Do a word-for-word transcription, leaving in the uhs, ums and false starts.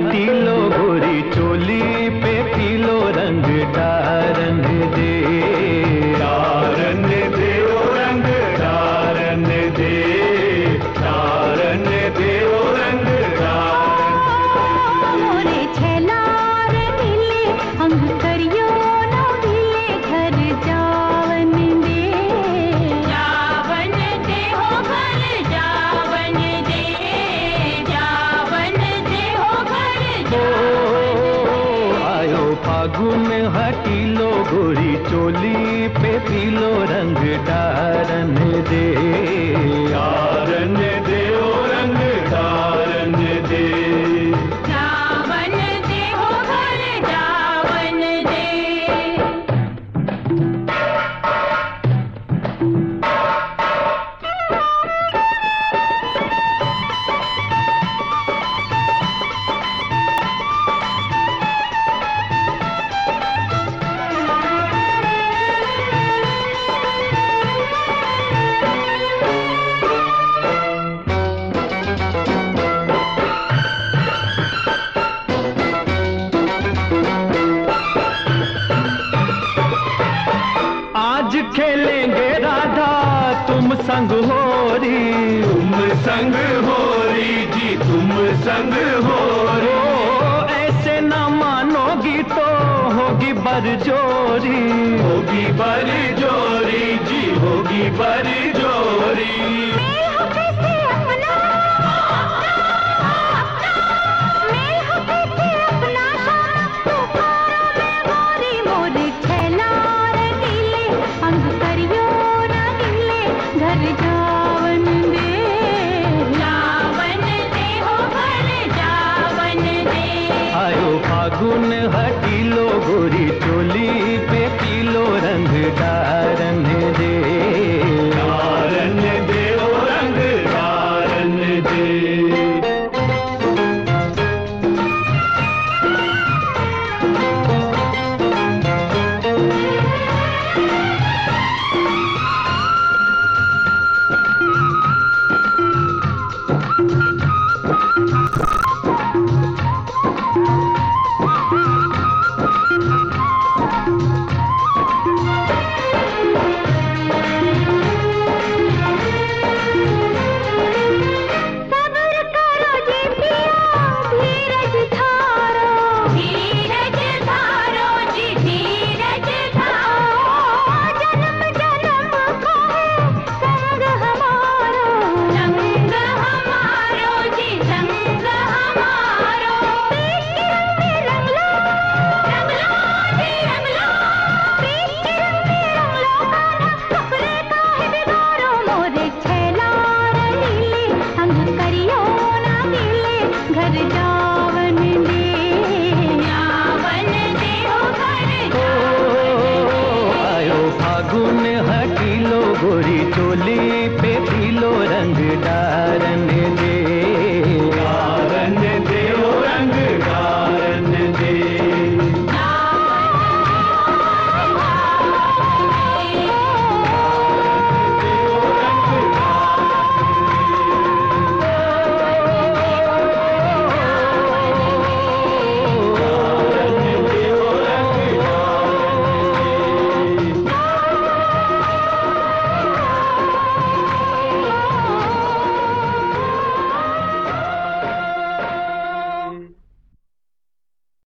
हटीलो गोरी चोली पे पीलो रंग डारन दे, डारन दे ओ रंग डारन दे, डारन दे ओ रंग डारन। मोरे छेलार नीले अंग करियो ना ढीले घर जावन दे, जावन दे हो घर जावन दे, जावन दे हो घर जावन। आयो फागुन हटीलो गोरी चोली पे पीलो रंग डारन दे, डारन दे ओ रंग डारन दे, जावन दे हो घर जावन दे। आज खेलेंगे राधा तुम संग होरी, तुम संग होरी जी तुम संग होरी। ऐसे न मानोगी तो होगी बरजोरी, होगी बरजोरी जी होगी बरजोरी। फागुन हटीलो गोरी चोली पे पीलो रंग डारन दे।